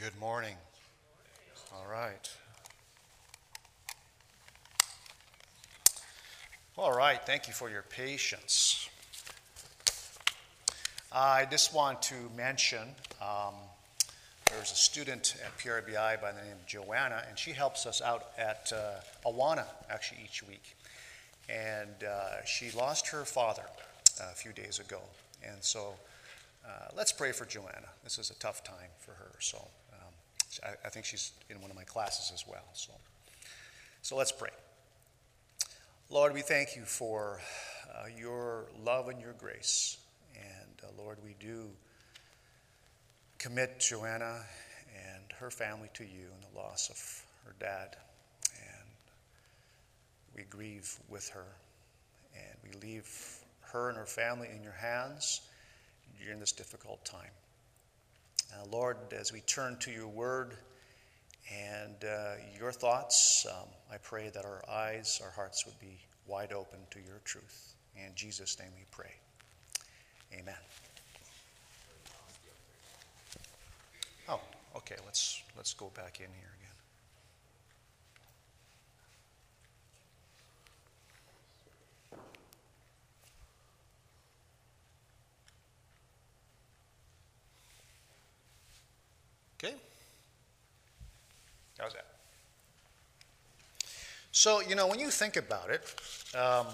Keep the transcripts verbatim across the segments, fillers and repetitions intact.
Good morning. All right. All right, thank you for your patience. I just want to mention um, there's a student at P R B I by the name of Joanna, and she helps us out at uh, Awana, actually, each week. And uh, she lost her father a few days ago. And so uh, let's pray for Joanna. This is a tough time for her. So um, I, I think she's in one of my classes as well. So, so let's pray. Lord, we thank you for uh, your love and your grace. And uh, Lord, we do commit Joanna and her family to you in the loss of her dad. And we grieve with her. And we leave her and her family in your hands during this difficult time. Uh, Lord, as we turn to your word and uh, your thoughts, um, I pray that our eyes, our hearts would be wide open to your truth. In Jesus' name we pray. Amen. Oh, okay, let's let's go back in here again. Okay. How's that? So, you know, when you think about it, um,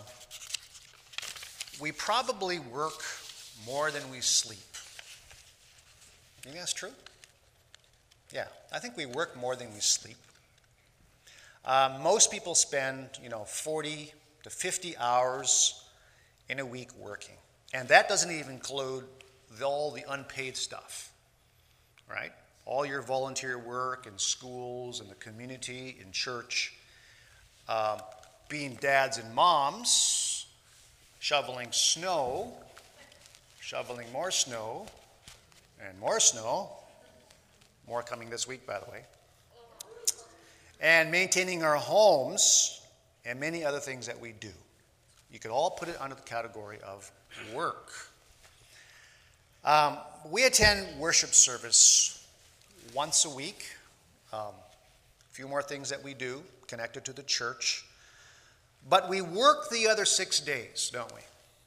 we probably work more than we sleep. You think that's true? Yeah, I think we work more than we sleep. Um, most people spend, you know, forty to fifty hours in a week working. And that doesn't even include the, all the unpaid stuff, right? All your volunteer work in schools, in the community, in church, uh, being dads and moms, shoveling snow, shoveling more snow, and more snow, more coming this week, by the way, and maintaining our homes, and many other things that we do. You could all put it under the category of work. Um, we attend worship service once a week. Um, a few more things that we do connected to the church. But we work the other six days, don't we?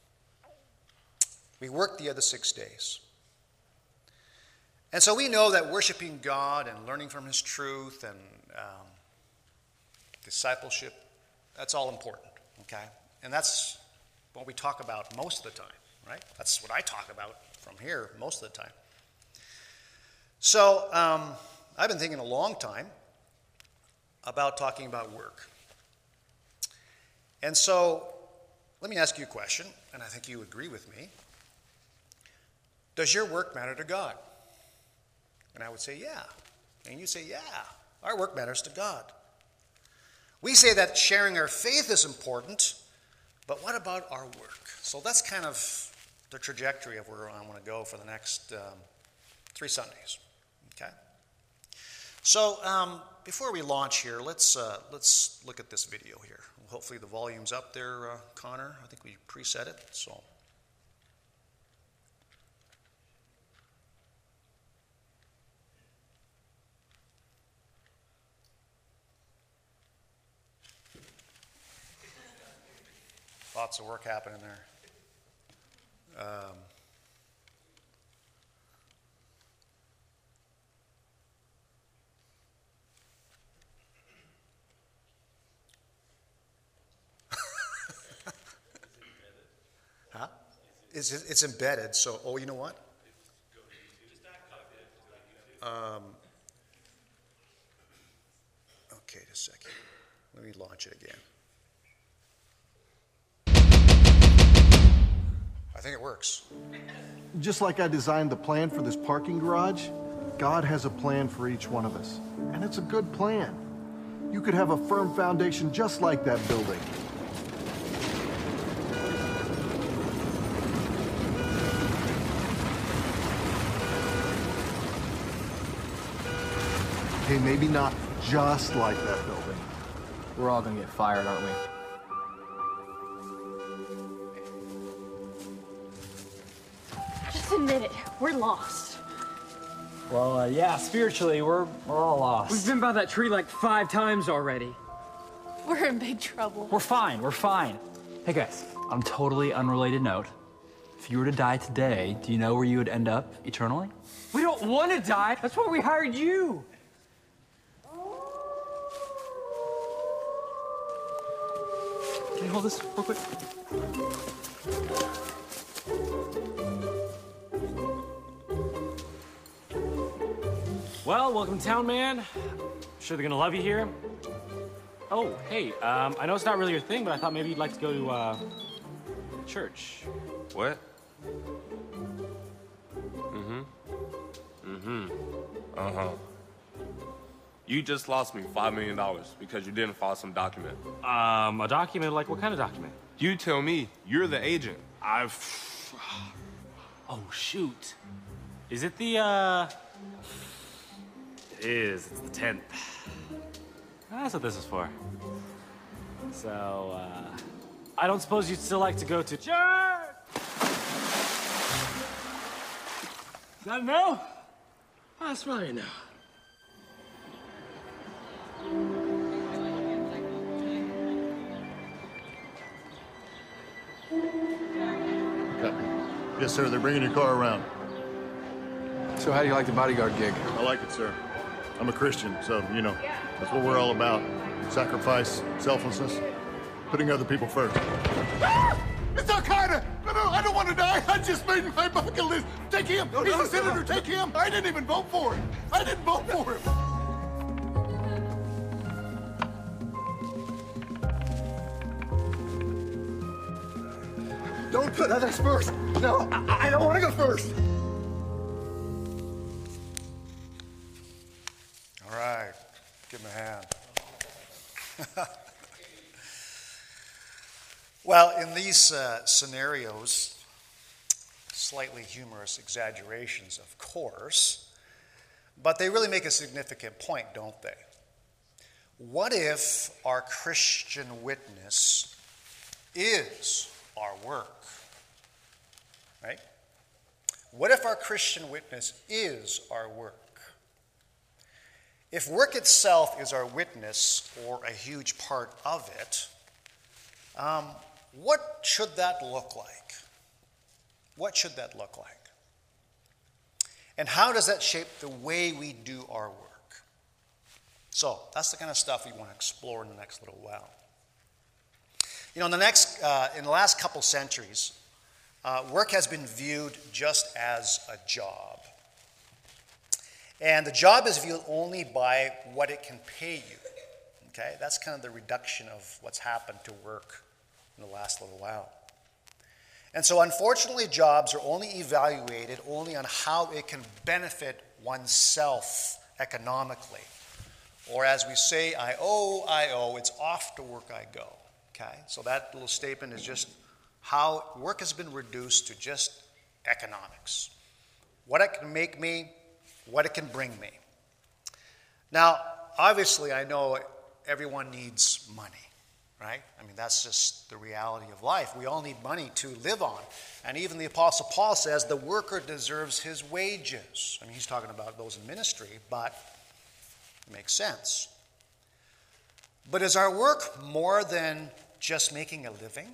We work the other six days. And so we know that worshiping God and learning from his truth and um, discipleship, that's all important, okay? And that's what we talk about most of the time, right? That's what I talk about from here most of the time. So um, I've been thinking a long time about talking about work. And so let me ask you a question, and I think you agree with me. Does your work matter to God? And I would say, yeah. And you say, yeah, our work matters to God. We say that sharing our faith is important, but what about our work? So that's kind of the trajectory of where I want to go for the next um, three Sundays. Okay? So um, before we launch here, let's uh, let's look at this video here. Hopefully the volume's up there, uh, Connor. I think we preset it. So. Lots of work happening there. Um, huh? It's, it's embedded, so, oh, you know what? Um, okay, just a second. Let me launch it again. I think it works. Just like I designed the plan for this parking garage, God has a plan for each one of us. And it's a good plan. You could have a firm foundation just like that building. Okay, maybe not just like that building. We're all gonna get fired, aren't we? Just admit it. We're lost. Well, uh, yeah, spiritually, we're, we're all lost. We've been by that tree like five times already. We're in big trouble. We're fine, we're fine. Hey guys, on a totally unrelated note, if you were to die today, do you know where you would end up eternally? We don't want to die. That's why we hired you. Can you hold this real quick? Well, welcome to town, man. Sure they're gonna love you here. Oh, hey, um, I know it's not really your thing, but I thought maybe you'd like to go to, uh, church. What? Mm-hmm. Mm-hmm. Uh-huh. You just lost me five million dollars because you didn't file some document. Um, a document? Like what kind of document? You tell me. You're the agent. I've... Oh, shoot. Is it the, uh... It is. It's the tenth. That's what this is for. So, uh... I don't suppose you'd still like to go to church? Is that a no? Oh, that's probably a no. Yes, sir. They're bringing your car around. So how do you like the bodyguard gig? I like it, sir. I'm a Christian, so, you know, that's what we're all about. Sacrifice, selflessness, putting other people first. Ah! It's Al-Qaeda! No, no, I don't want to die. I just made my bucket list. Take him. He's a senator. Take him. I didn't even vote for him. I didn't vote for him. Don't put others first. No, I, I don't want to go first. All right, give him a hand. Well, in these uh, scenarios, slightly humorous exaggerations, of course, but they really make a significant point, don't they? What if our Christian witness is our work? Right? What if our Christian witness is our work? If work itself is our witness, or a huge part of it, um, what should that look like? What should that look like? And how does that shape the way we do our work? So that's the kind of stuff we want to explore in the next little while. You know, in the next, uh, in the last couple centuries, uh, work has been viewed just as a job. And the job is viewed only by what it can pay you. Okay, that's kind of the reduction of what's happened to work in the last little while. And so unfortunately, jobs are only evaluated only on how it can benefit oneself economically. Or as we say, I owe, I owe, it's off to work I go. Okay, so that little statement is just how work has been reduced to just economics. What it can make me, what it can bring me. Now, obviously, I know everyone needs money, right? I mean, that's just the reality of life. We all need money to live on. And even the Apostle Paul says the worker deserves his wages. I mean, he's talking about those in ministry, but it makes sense. But is our work more than just making a living?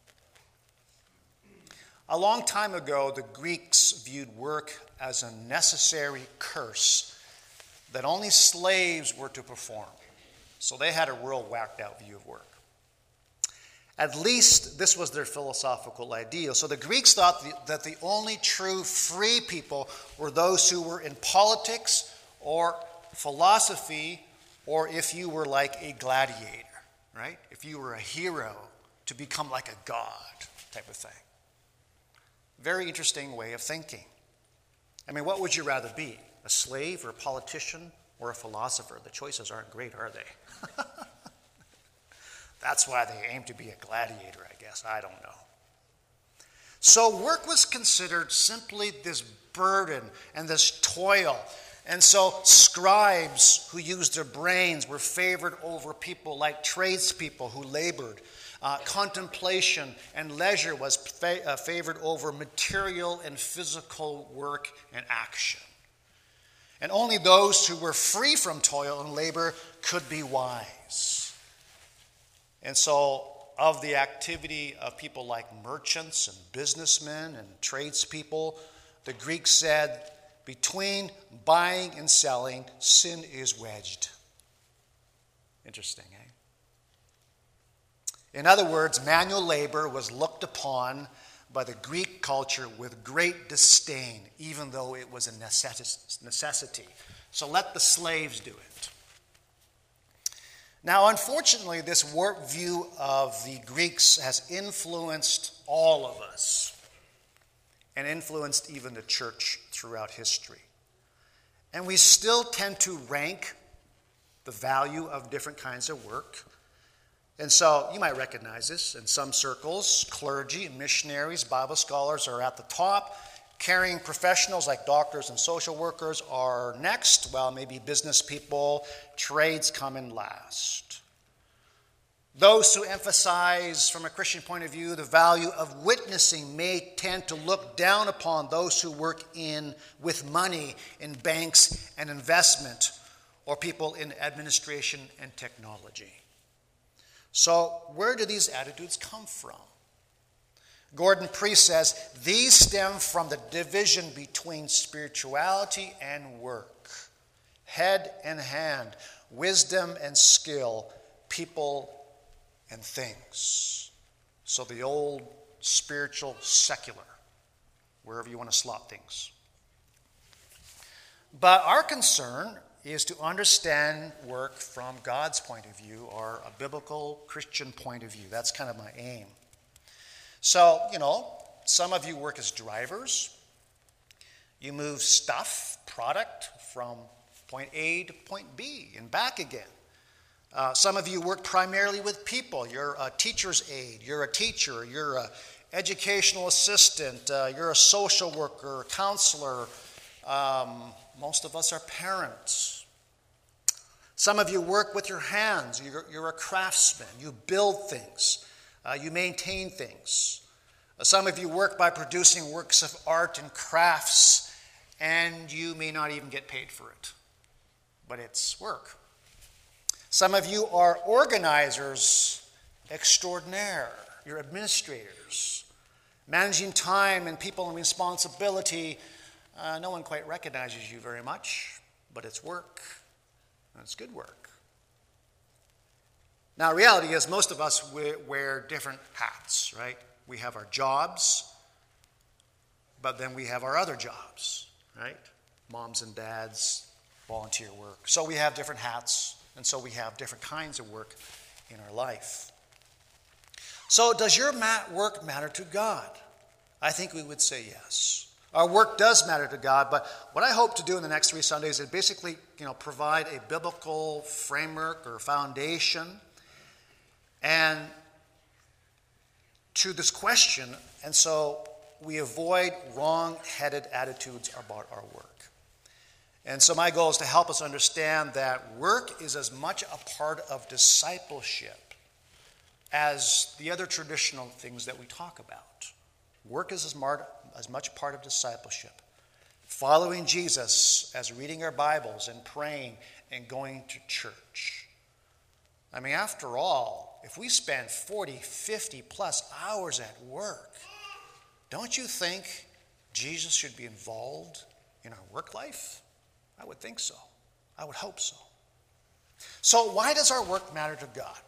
A long time ago, the Greeks viewed work as a necessary curse that only slaves were to perform. So they had a real whacked out view of work. At least this was their philosophical ideal. So the Greeks thought that the only true free people were those who were in politics or philosophy, or if you were like a gladiator, right? If you were a hero to become like a god type of thing. Very interesting way of thinking. I mean, what would you rather be? A slave or a politician or a philosopher? The choices aren't great, are they? That's why they aim to be a gladiator, I guess. I don't know. So work was considered simply this burden and this toil. And so scribes who used their brains were favored over people like tradespeople who labored. Uh, contemplation and leisure was fa- uh, favored over material and physical work and action. And only those who were free from toil and labor could be wise. And so, of the activity of people like merchants and businessmen and tradespeople, the Greeks said, between buying and selling, sin is wedged. Interesting, eh? In other words, manual labor was looked upon by the Greek culture with great disdain, even though it was a necessity. So let the slaves do it. Now, unfortunately, this warped view of the Greeks has influenced all of us and influenced even the church throughout history. And we still tend to rank the value of different kinds of work. And so you might recognize this. In some circles, clergy, missionaries, Bible scholars are at the top. Caring professionals like doctors and social workers are next, while maybe business people, trades come in last. Those who emphasize, from a Christian point of view, the value of witnessing may tend to look down upon those who work in with money in banks and investment, or people in administration and technology. So, where do these attitudes come from? Gordon Priest says, these stem from the division between spirituality and work, head and hand, wisdom and skill, people and things. So the old spiritual secular, wherever you want to slot things. But our concern is to understand work from God's point of view, or a biblical Christian point of view. That's kind of my aim. So, you know, some of you work as drivers. You move stuff, product, from point A to point B and back again. Uh, some of you work primarily with people. You're a teacher's aide. You're a teacher. You're an educational assistant. Uh, you're a social worker, counselor. Um, most of us are parents. Some of you work with your hands. You're, you're a craftsman. You build things. Uh, you maintain things. Uh, some of you work by producing works of art and crafts, and you may not even get paid for it. But it's work. Some of you are organizers extraordinaire. You're administrators. Managing time and people and responsibility. Uh, no one quite recognizes you very much, but it's work. And it's good work. Now, reality is most of us wear different hats, right? We have our jobs, but then we have our other jobs, right? Moms and dads, volunteer work. So we have different hats, and so we have different kinds of work in our life. So does your work matter to God? I think we would say yes. Our work does matter to God, but what I hope to do in the next three Sundays is basically, you know, provide a biblical framework or foundation and to this question, and so we avoid wrong-headed attitudes about our work. And so my goal is to help us understand that work is as much a part of discipleship as the other traditional things that we talk about. Work is as, mar- as much part of discipleship. Following Jesus as reading our Bibles and praying and going to church. I mean, after all, if we spend forty, fifty plus hours at work, don't you think Jesus should be involved in our work life? I would think so. I would hope so. So why does our work matter to God?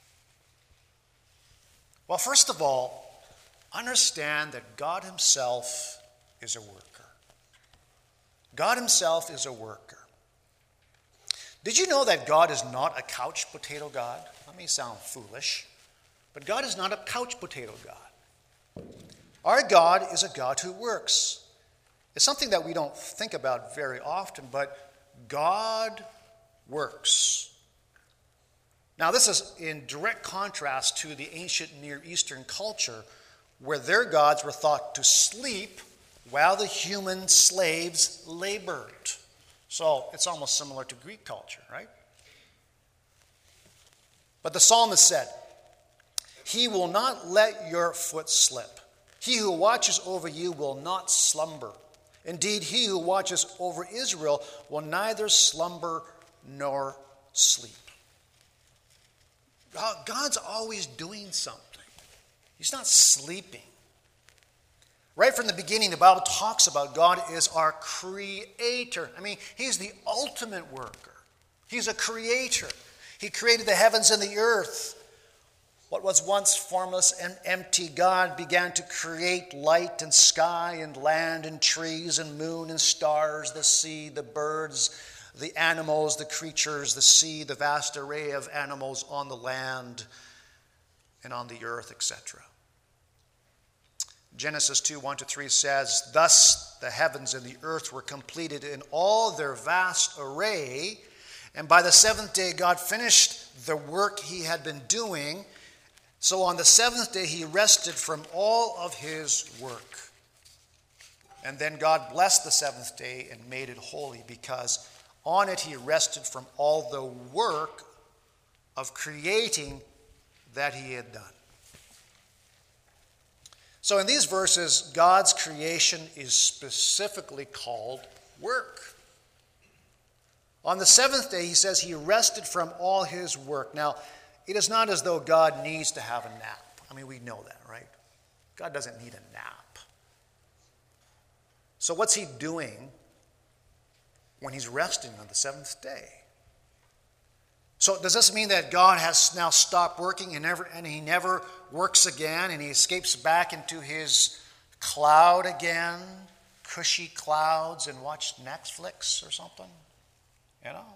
Well, first of all, understand that God himself is a worker. God himself is a worker. Did you know that God is not a couch potato God? That may sound foolish, but God is not a couch potato God. Our God is a God who works. It's something that we don't think about very often, but God works. Now, this is in direct contrast to the ancient Near Eastern culture, where their gods were thought to sleep while the human slaves labored. So it's almost similar to Greek culture, right? But the psalmist said, "He will not let your foot slip. He who watches over you will not slumber. Indeed, he who watches over Israel will neither slumber nor sleep. God's always doing something. He's not sleeping. Right from the beginning, the Bible talks about God is our creator. I mean, he's the ultimate worker. He's a creator. He created the heavens and the earth. What was once formless and empty, God began to create light and sky and land and trees and moon and stars, the sea, the birds, the animals, the creatures, the sea, the vast array of animals on the land and on the earth, et cetera. Genesis two, one to three says, "Thus the heavens and the earth were completed in all their vast array, and by the seventh day God finished the work he had been doing. So on the seventh day he rested from all of his work. And then God blessed the seventh day and made it holy, because on it he rested from all the work of creating that he had done." So in these verses, God's creation is specifically called work. On the seventh day, he says he rested from all his work. Now, it is not as though God needs to have a nap. I mean, we know that, right? God doesn't need a nap. So what's he doing when he's resting on the seventh day? So does this mean that God has now stopped working and, never, and he never works again and he escapes back into his cloud again, cushy clouds, and watch Netflix or something? You know?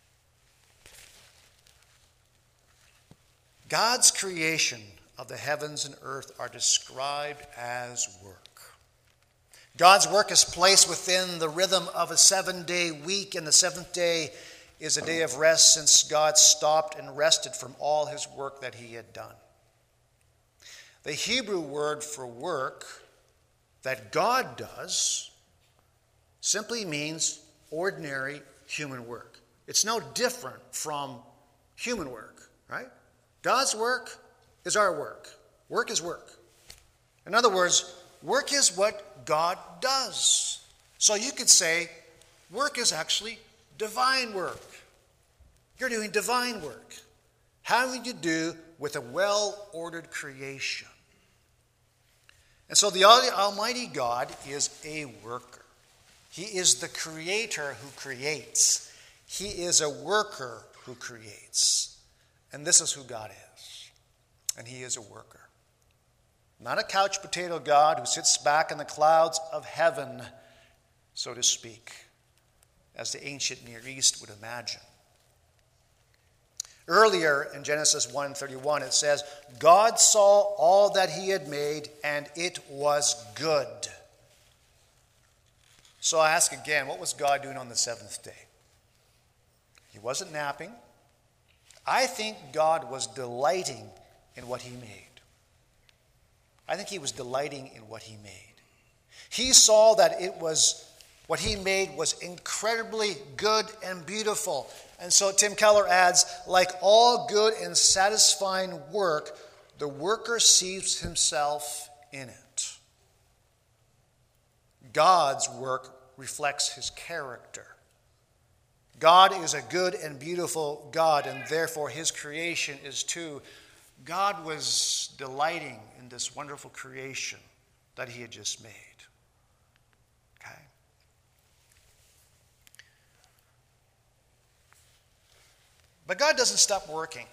God's creation of the heavens and earth are described as work. God's work is placed within the rhythm of a seven-day week, and the seventh day is a day of rest, since God stopped and rested from all his work that he had done. The Hebrew word for work that God does simply means ordinary human work. It's no different from human work, right? God's work is our work. Work is work. In other words, work is what God does. So you could say work is actually divine work. You're doing divine work, having to do with a well-ordered creation. And so the Almighty God is a worker. He is the creator who creates. He is a worker who creates. And this is who God is. And he is a worker. Not a couch potato God who sits back in the clouds of heaven, so to speak, as the ancient Near East would imagine. Earlier in Genesis one thirty-one, it says, God saw all that he had made, and it was good. So I ask again, what was God doing on the seventh day? He wasn't napping. I think God was delighting in what he made. I think he was delighting in what he made. He saw that it was, what he made was incredibly good and beautiful. And so Tim Keller adds, like all good and satisfying work, the worker sees himself in it. God's work reflects his character. God is a good and beautiful God, and therefore his creation is too. God was delighting in this wonderful creation that he had just made. Okay? But God doesn't stop working.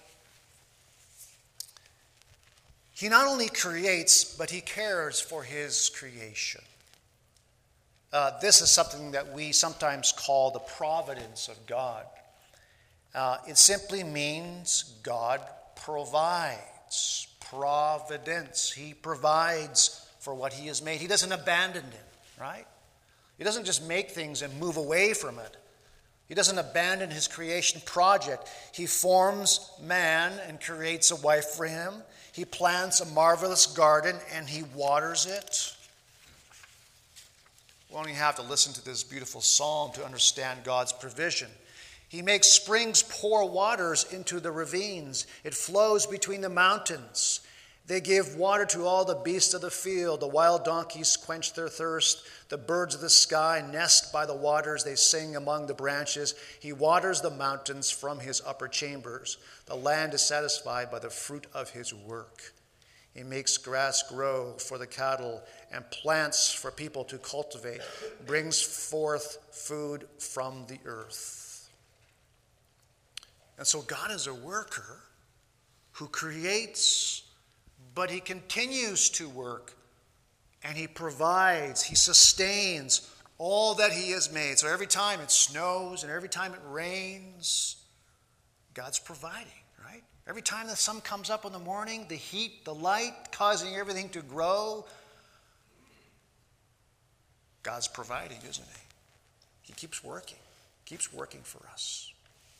He not only creates, but he cares for his creation. Uh, this is something that we sometimes call the providence of God. Uh, it simply means God provides. Providence. He provides for what he has made. He doesn't abandon it, right? He doesn't just make things and move away from it. He doesn't abandon his creation project. He forms man and creates a wife for him. He plants a marvelous garden and he waters it. We only have to listen to this beautiful psalm to understand God's provision. He makes springs pour waters into the ravines. It flows between the mountains. They give water to all the beasts of the field. The wild donkeys quench their thirst. The birds of the sky nest by the waters. They sing among the branches. He waters the mountains from his upper chambers. The land is satisfied by the fruit of his work. He makes grass grow for the cattle and plants for people to cultivate, brings forth food from the earth. And so God is a worker who creates, but he continues to work, and he provides, he sustains all that he has made. So every time it snows and every time it rains, God's providing, right? Every time the sun comes up in the morning, the heat, the light, causing everything to grow, God's providing, isn't he? He keeps working, keeps working for us.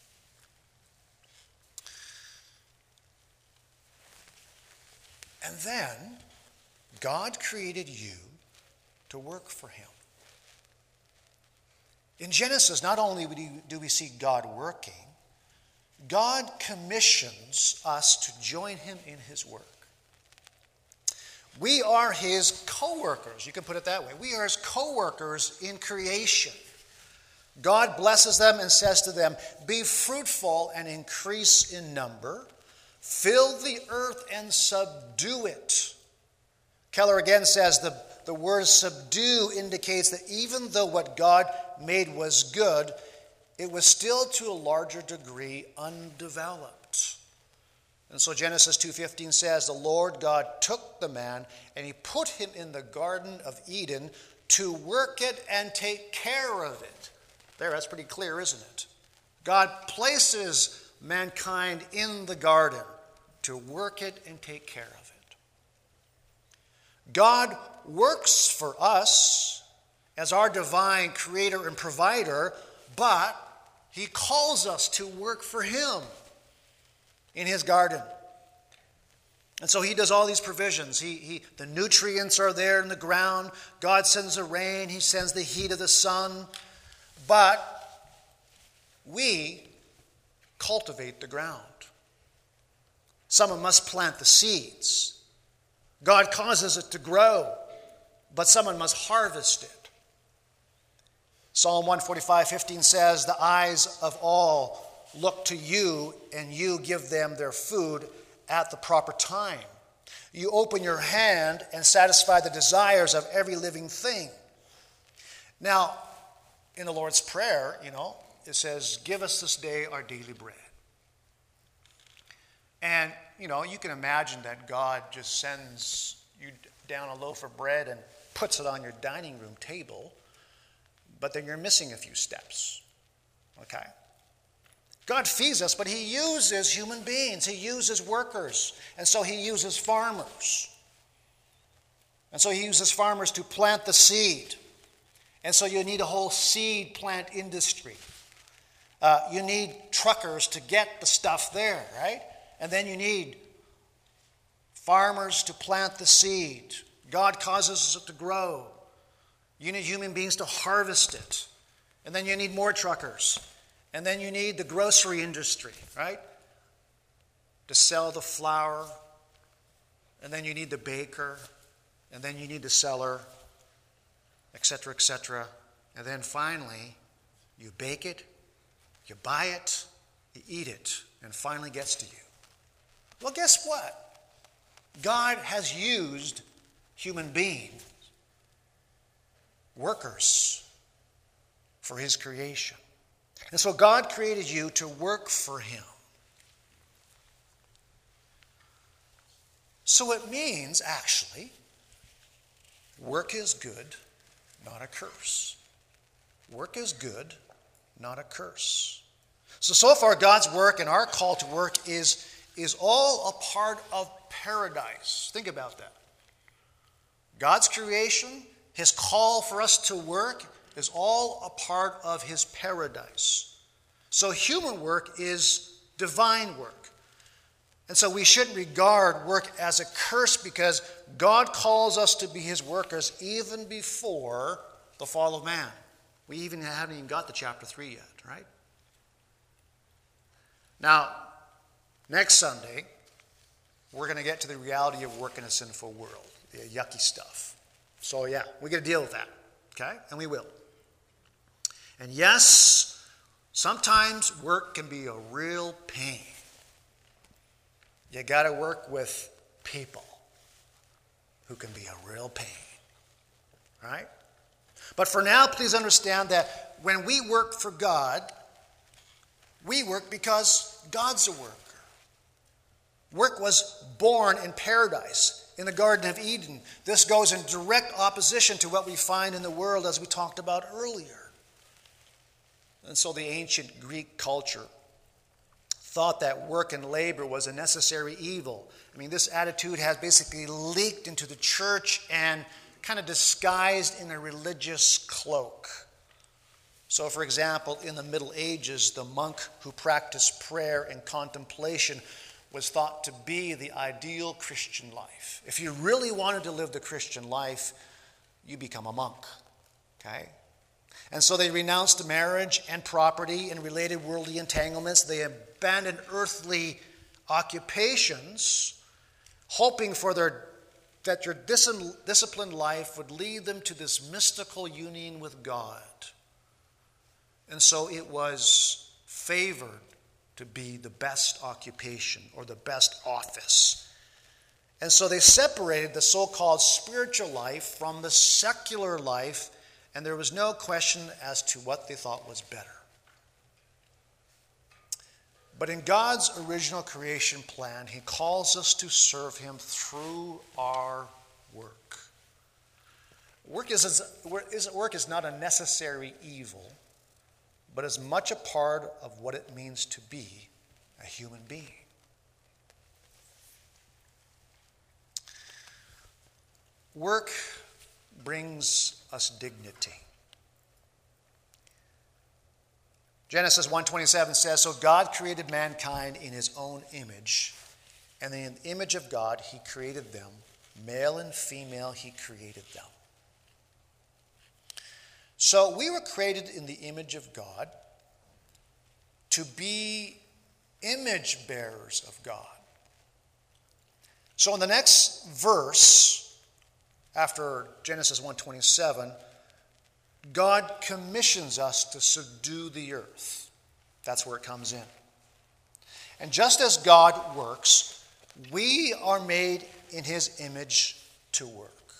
And then, God created you to work for him. In Genesis, not only do we see God working, God commissions us to join him in his work. We are his co-workers. You can put it that way. We are his co-workers in creation. God blesses them and says to them, "Be fruitful and increase in number. Fill the earth and subdue it." Keller again says the, the word subdue indicates that even though what God made was good, it was still to a larger degree undeveloped. And so Genesis two fifteen says, "The Lord God took the man and he put him in the Garden of Eden to work it and take care of it." There, that's pretty clear, isn't it? God places mankind in the garden to work it and take care of it. God works for us as our divine creator and provider, but he calls us to work for him in his garden. And so he does all these provisions. He, he, the nutrients are there in the ground. God sends the rain. He sends the heat of the sun. But we cultivate the ground. Someone must plant the seeds. God causes it to grow, but someone must harvest it. Psalm one forty-five fifteen says, "The eyes of all look to you, and you give them their food at the proper time. You open your hand and satisfy the desires of every living thing." Now, in the Lord's Prayer, you know, it says, "Give us this day our daily bread." And, you know, you can imagine that God just sends you down a loaf of bread and puts it on your dining room table, but then you're missing a few steps, okay? God feeds us, but he uses human beings. He uses workers. And so he uses farmers. And so he uses farmers to plant the seed. And so you need a whole seed plant industry. Uh, you need truckers to get the stuff there, right? And then you need farmers to plant the seed. God causes it to grow. You need human beings to harvest it. And then you need more truckers. And then you need the grocery industry, right? To sell the flour. And then you need the baker. And then you need the seller, et cetera, et cetera. And then finally, you bake it, you buy it, you eat it, and finally gets to you. Well, guess what? God has used human beings, workers, for his creation. And so God created you to work for him. So it means, actually, work is good, not a curse. Work is good, not a curse. So, so far, God's work and our call to work is, is all a part of paradise. Think about that. God's creation, his call for us to work, is all a part of his paradise. So human work is divine work. And so we shouldn't regard work as a curse because God calls us to be his workers even before the fall of man. We even haven't even got to chapter three yet, right? Now, next Sunday, we're going to get to the reality of work in a sinful world, the yucky stuff. So yeah, we got to deal with that, okay? And we will. And yes, sometimes work can be a real pain. You got to work with people who can be a real pain, right? But for now, please understand that when we work for God, we work because God's a worker. Work was born in paradise, in the Garden of Eden. This goes in direct opposition to what we find in the world, as we talked about earlier. And so the ancient Greek culture thought that work and labor was a necessary evil. I mean, this attitude has basically leaked into the church and kind of disguised in a religious cloak. So, for example, in the Middle Ages, the monk who practiced prayer and contemplation was thought to be the ideal Christian life. If you really wanted to live the Christian life, you become a monk, okay? And so they renounced marriage and property and related worldly entanglements. They abandoned earthly occupations, hoping for their that their dis- disciplined life would lead them to this mystical union with God. And so it was favored to be the best occupation or the best office. And so they separated the so-called spiritual life from the secular life, and there was no question as to what they thought was better. But in God's original creation plan, he calls us to serve him through our work. Work is, work is not a necessary evil, but as much a part of what it means to be a human being. Work brings us dignity. Genesis one twenty-seven says, "So God created mankind in his own image, and in the image of God he created them. Male and female he created them." So we were created in the image of God to be image bearers of God. So in the next verse, after Genesis one twenty-seven, God commissions us to subdue the earth. That's where it comes in. And just as God works, we are made in his image to work.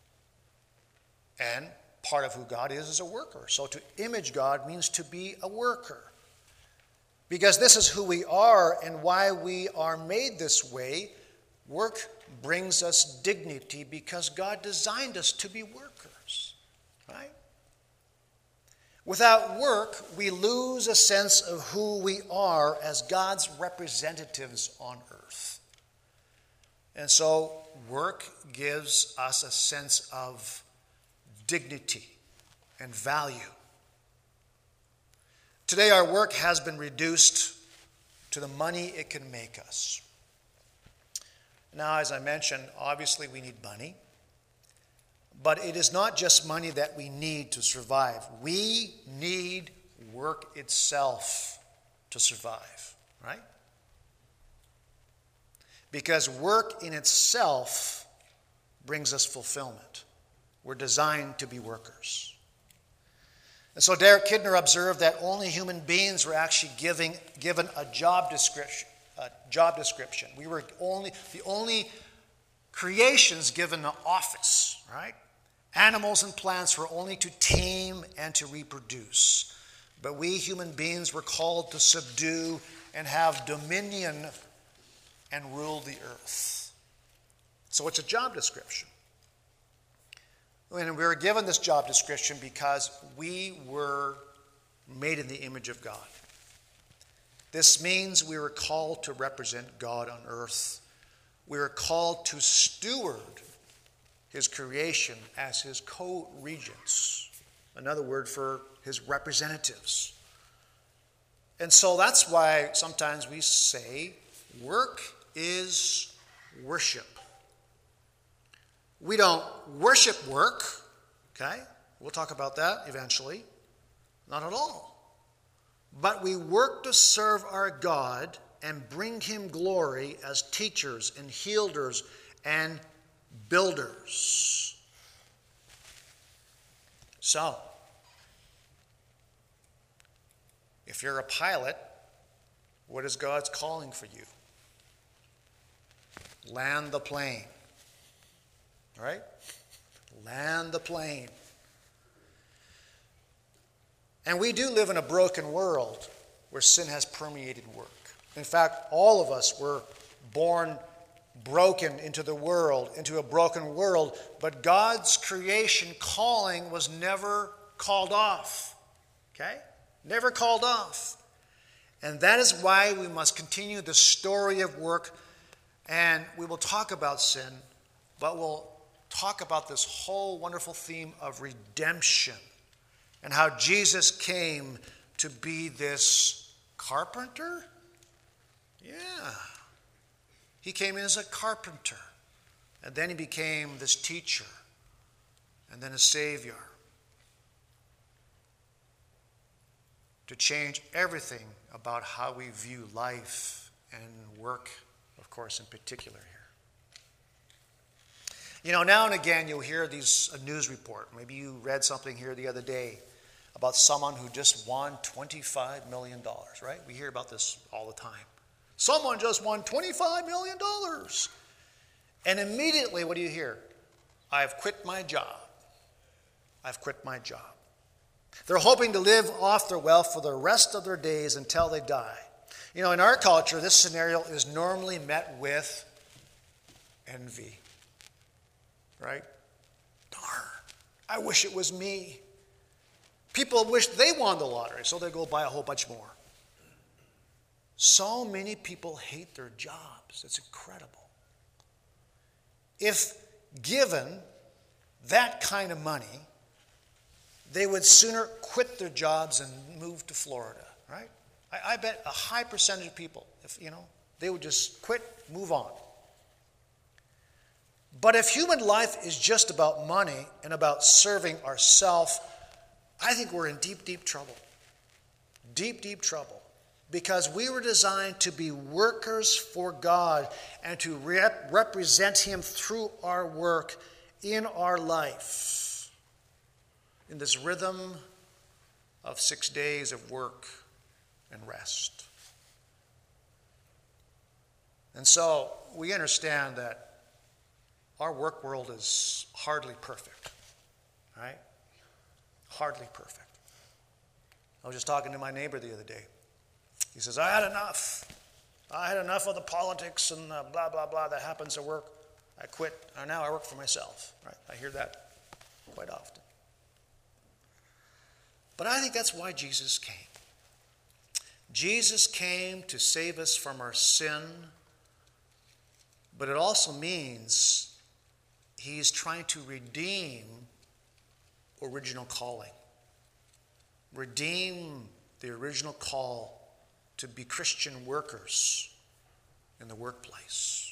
And part of who God is is a worker. So to image God means to be a worker. Because this is who we are and why we are made this way. Work brings us dignity because God designed us to be workers, right? Without work, we lose a sense of who we are as God's representatives on earth. And so work gives us a sense of dignity and value. Today, our work has been reduced to the money it can make us. Now, as I mentioned, obviously we need money. But it is not just money that we need to survive. We need work itself to survive, right? Because work in itself brings us fulfillment. We're designed to be workers. And so Derek Kidner observed that only human beings were actually giving, given a job description. A job description. We were only the only creations given an office, right? Animals and plants were only to tame and to reproduce. But we human beings were called to subdue and have dominion and rule the earth. So it's a job description. And we were given this job description because we were made in the image of God. This means we were called to represent God on earth. We were called to steward his creation as his co-regents. Another word for his representatives. And so that's why sometimes we say work is worship. We don't worship work, okay? We'll talk about that eventually. Not at all. But we work to serve our God and bring him glory as teachers and healers and builders. So, if you're a pilot, what is God's calling for you? Land the plane. Right? Land the plane. And we do live in a broken world where sin has permeated work. In fact, all of us were born broken into the world, into a broken world, but God's creation calling was never called off. Okay? Never called off. And that is why we must continue the story of work, and we will talk about sin, but we'll talk about this whole wonderful theme of redemption and how Jesus came to be this carpenter. Yeah. He came in as a carpenter, and then he became this teacher, and then a savior, to change everything about how we view life and work, of course, in particular here. You know, now and again you'll hear these a news report. Maybe you read something here the other day about someone who just won twenty-five million dollars, right? We hear about this all the time. Someone just won twenty-five million dollars. And immediately, what do you hear? I've quit my job. I've quit my job. They're hoping to live off their wealth for the rest of their days until they die. You know, in our culture, this scenario is normally met with envy. Right? Darn, I wish it was me. People wish they won the lottery, so they go buy a whole bunch more. So many people hate their jobs. It's incredible. If given that kind of money, they would sooner quit their jobs and move to Florida, right? I, I bet a high percentage of people, if you know, they would just quit, move on. But if human life is just about money and about serving ourselves, I think we're in deep, deep trouble. Deep, deep trouble. Because we were designed to be workers for God and to rep- represent Him through our work in our life. In this rhythm of six days of work and rest. And so we understand that our work world is hardly perfect, right? Hardly perfect. I was just talking to my neighbor the other day. He says, I had enough. I had enough of the politics and the blah, blah, blah that happens at work. I quit, and now I work for myself, right? I hear that quite often. But I think that's why Jesus came. Jesus came to save us from our sin, but it also means He's trying to redeem original calling. Redeem the original call to be Christian workers in the workplace.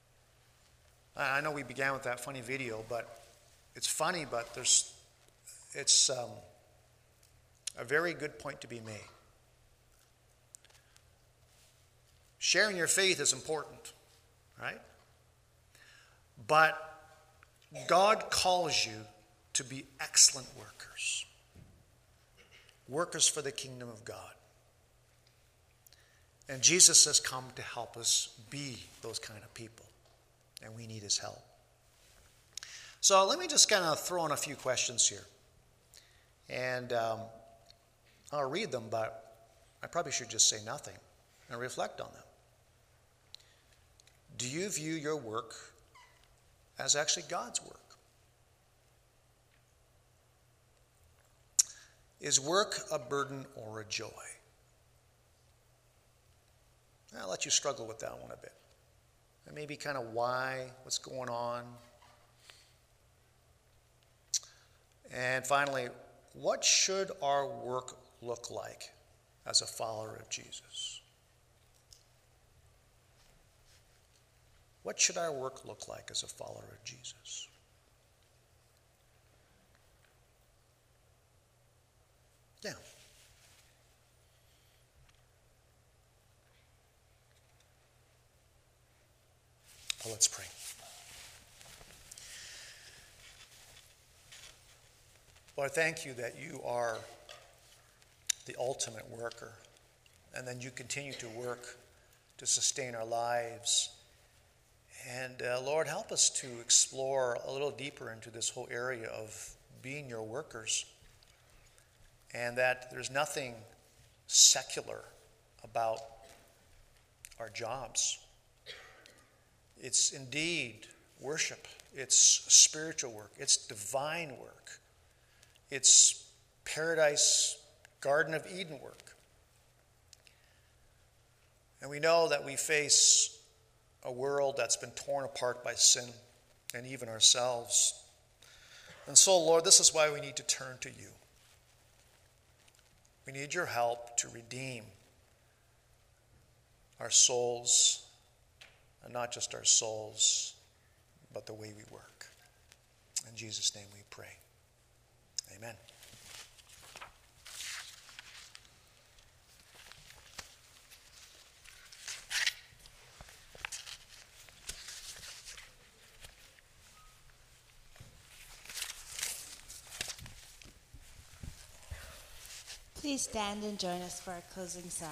I know we began with that funny video, but it's funny, but there's, it's um, a very good point to be made. Sharing your faith is important, right? But God calls you to be excellent workers. Workers for the kingdom of God. And Jesus has come to help us be those kind of people. And we need His help. So let me just kind of throw in a few questions here. And um, I'll read them, but I probably should just say nothing and reflect on them. Do you view your work as actually God's work? Is work a burden or a joy? I'll let you struggle with that one a bit. And maybe kind of why, what's going on. And finally, what should our work look like as a follower of Jesus? What should our work look like as a follower of Jesus? Yeah. Well, let's pray. Lord, thank you that you are the ultimate worker, and then you continue to work to sustain our lives. And uh, Lord, help us to explore a little deeper into this whole area of being your workers, and that there's nothing secular about our jobs. It's indeed worship. It's spiritual work. It's divine work. It's paradise, Garden of Eden work. And we know that we face a world that's been torn apart by sin and even ourselves. And so, Lord, this is why we need to turn to you. We need your help to redeem our souls, and not just our souls, but the way we work. In Jesus' name we pray. Amen. Please stand and join us for our closing song.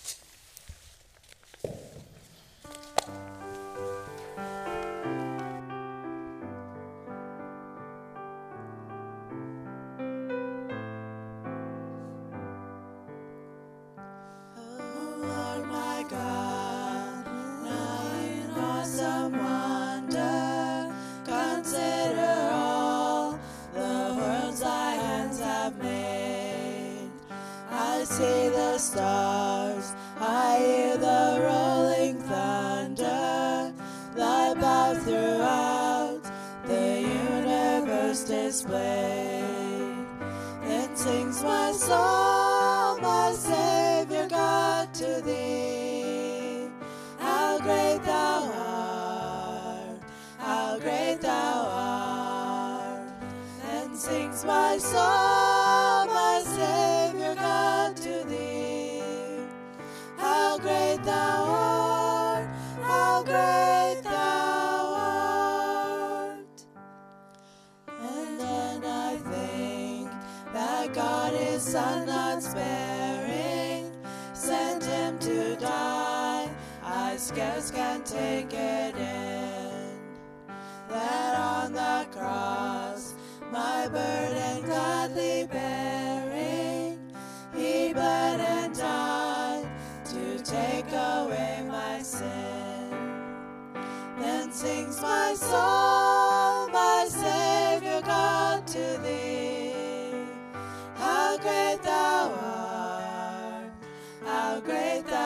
See the stars, I hear the rolling thunder, thy power throughout the universe displayed. Then sings my soul, my Savior God, to thee. How great thou art, how great thou art. Then sings my soul, my Savior God, to thee. How great thou art, how great thou art. And then I think that God his Son not sparing sent him to die. I scarce can take it in, that on the cross my burden gladly bearing, he bled and died to take away my sin. Then sings my soul, my Savior God, to thee. How great thou art, how great thou